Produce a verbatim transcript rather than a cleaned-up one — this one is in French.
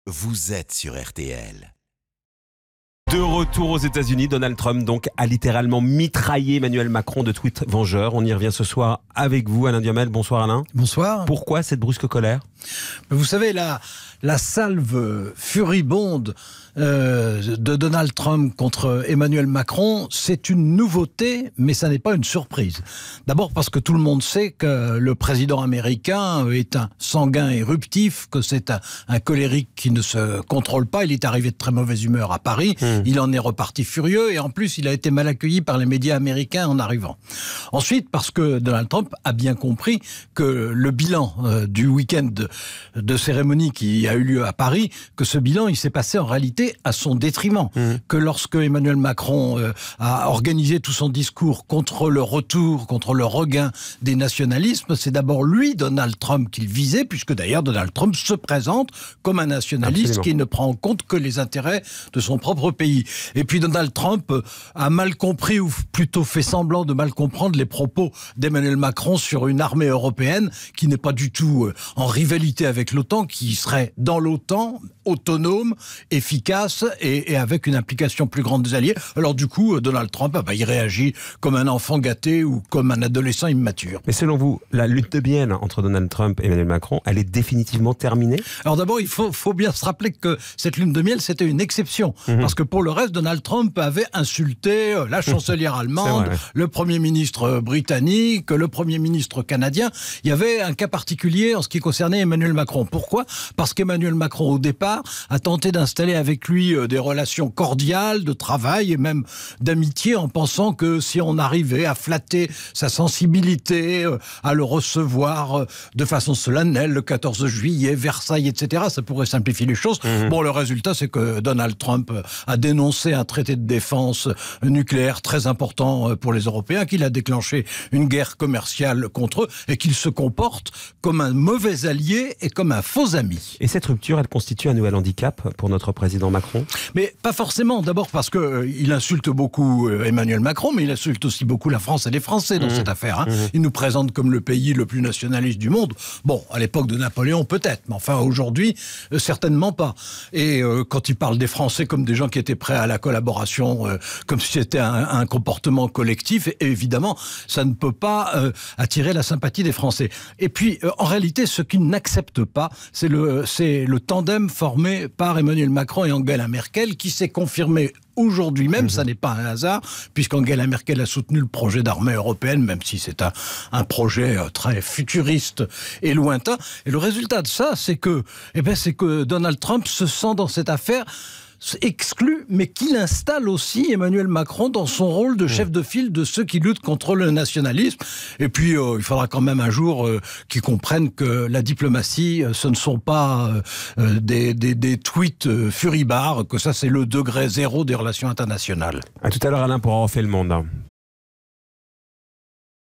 vous êtes sur R T L. De retour aux États-Unis, Donald Trump donc a littéralement mitraillé Emmanuel Macron de tweets vengeurs. On y revient ce soir avec vous, Alain Duhamel. Bonsoir Alain. Bonsoir. Pourquoi cette brusque colère ? Vous savez, la, la salve furibonde euh, de Donald Trump contre Emmanuel Macron, c'est une nouveauté, mais ça n'est pas une surprise. D'abord parce que tout le monde sait que le président américain est un sanguin éruptif, que c'est un, un colérique qui ne se contrôle pas. Il est arrivé de très mauvaise humeur à Paris, mmh. il en est reparti furieux, et en plus il a été mal accueilli par les médias américains en arrivant. Ensuite, parce que Donald Trump a bien compris que le bilan euh, du week-end de, de cérémonie qui a eu lieu à Paris, que ce bilan il s'est passé en réalité à son détriment. Mmh. Que lorsque Emmanuel Macron euh, a organisé tout son discours contre le retour, contre le regain des nationalismes, c'est d'abord lui, Donald Trump, qu'il visait, puisque d'ailleurs Donald Trump se présente comme un nationaliste Absolument. Qui ne prend en compte que les intérêts de son propre pays. Et puis Donald Trump a mal compris, ou plutôt fait semblant de mal comprendre les propos d'Emmanuel Macron sur une armée européenne qui n'est pas du tout en rivalité avec l'OTAN, qui serait dans l'OTAN, autonome, efficace et, et avec une implication plus grande des alliés. Alors du coup, Donald Trump, ah bah, il réagit comme un enfant gâté ou comme un adolescent immature. Mais selon vous, la lutte de miel entre Donald Trump et Emmanuel Macron, elle est définitivement terminée ? Alors d'abord, il faut, faut bien se rappeler que cette lune de miel, c'était une exception. Mmh. Parce que pour le reste, Donald Trump avait insulté la chancelière allemande, vrai, ouais. le Premier ministre britannique, le Premier ministre canadien. Il y avait un cas particulier en ce qui concernait Emmanuel Macron. Pourquoi ? Parce qu'Emmanuel Macron, au départ, a tenté d'installer avec lui des relations cordiales, de travail et même d'amitié, en pensant que si on arrivait à flatter sa sensibilité, à le recevoir de façon solennelle le quatorze juillet, Versailles, et cetera, ça pourrait simplifier les choses. Mmh. Bon, le résultat, c'est que Donald Trump a dénoncé un traité de défense nucléaire très important pour les Européens, qu'il a déclenché une guerre commerciale contre eux et qu'il se comporte comme un mauvais allié et comme un faux ami. Et cette rupture, elle constitue un nouvel handicap pour notre président Macron ? Mais pas forcément. D'abord parce qu'il euh, insulte beaucoup euh, Emmanuel Macron, mais il insulte aussi beaucoup la France et les Français dans mmh. cette affaire. Hein. Mmh. Il nous présente comme le pays le plus nationaliste du monde. Bon, à l'époque de Napoléon, peut-être, mais enfin aujourd'hui, euh, certainement pas. Et euh, quand il parle des Français comme des gens qui étaient prêts à la collaboration, euh, comme si c'était un, un comportement collectif, et, et évidemment, ça ne peut pas euh, attirer la sympathie des Français. Et puis, euh, en réalité, ce qu'il n'accepte pas, c'est le, c'est le tandem formé par Emmanuel Macron et Angela Merkel, qui s'est confirmé aujourd'hui même, mmh. ça n'est pas un hasard, puisqu'Angela Merkel a soutenu le projet d'armée européenne, même si c'est un, un projet très futuriste et lointain. Et le résultat de ça, c'est que, eh ben, c'est que Donald Trump se sent dans cette affaire exclu, mais qu'il installe aussi Emmanuel Macron dans son rôle de chef de file de ceux qui luttent contre le nationalisme. Et puis, euh, il faudra quand même un jour euh, qu'ils comprennent que la diplomatie, euh, ce ne sont pas euh, des, des, des tweets euh, furibards, que ça, c'est le degré zéro des relations internationales. À tout à l'heure, Alain, pour avoir refait le monde.